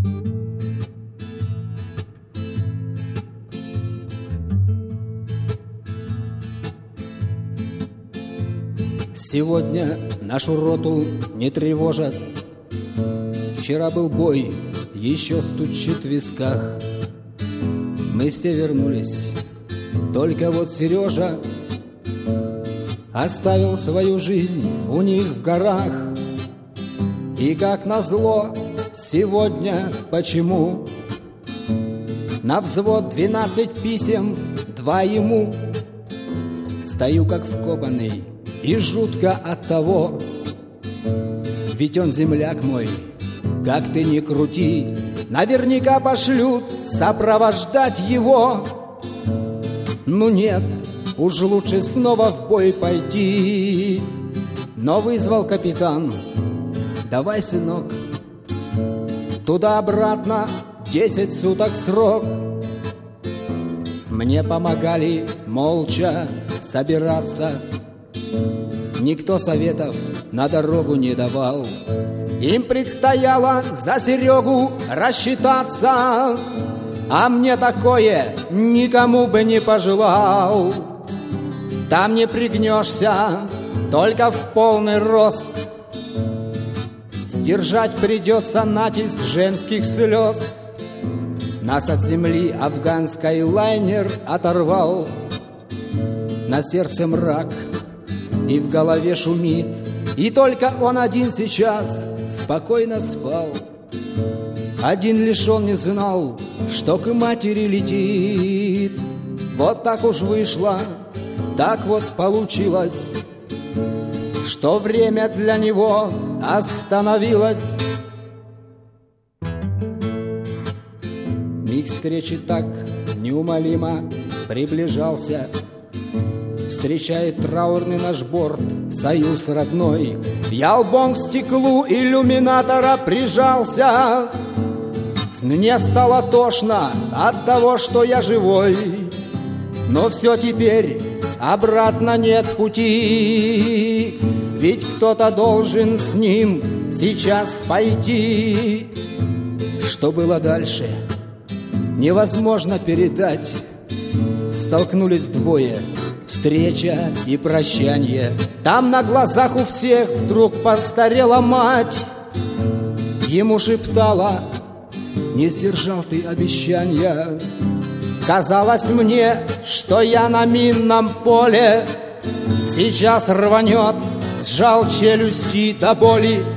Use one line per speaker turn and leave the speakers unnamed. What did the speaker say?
Сегодня нашу роту не тревожат. Вчера был бой, еще стучит в висках. Мы все вернулись, только вот Сережа оставил свою жизнь у них в горах. И как назло, сегодня почему на взвод 12 писем, 2 ему. Стою как вкопанный и жутко от того, ведь он земляк мой, как ты ни крути, наверняка пошлют сопровождать его. Ну нет, уж лучше снова в бой пойти. Но вызвал капитан: давай, сынок, туда-обратно 10 суток срок. Мне помогали молча собираться, никто советов на дорогу не давал. Им предстояло за Серегу рассчитаться, а мне такое никому бы не пожелал. Там не пригнешься, только в полный рост. Сдержать придется натиск женских слез. Нас от земли афганский лайнер оторвал. На сердце мрак и в голове шумит, и только он один сейчас спокойно спал. Один лишь он не знал, что к матери летит. Вот так уж вышло, так вот получилось, что время для него остановилось. Миг встречи так неумолимо приближался. Встречает траурный наш борт союз родной. Я лбом к стеклу иллюминатора прижался. Мне стало тошно от того, что я живой, но все теперь обратно нет пути. Ведь кто-то должен с ним сейчас пойти. Что было дальше, невозможно передать. Столкнулись двое, встреча и прощание. Там на глазах у всех вдруг постарела мать. Ему шептала: не сдержал ты обещания. Казалось мне, что я на минном поле. Сейчас рванет, сжал челюсти до боли.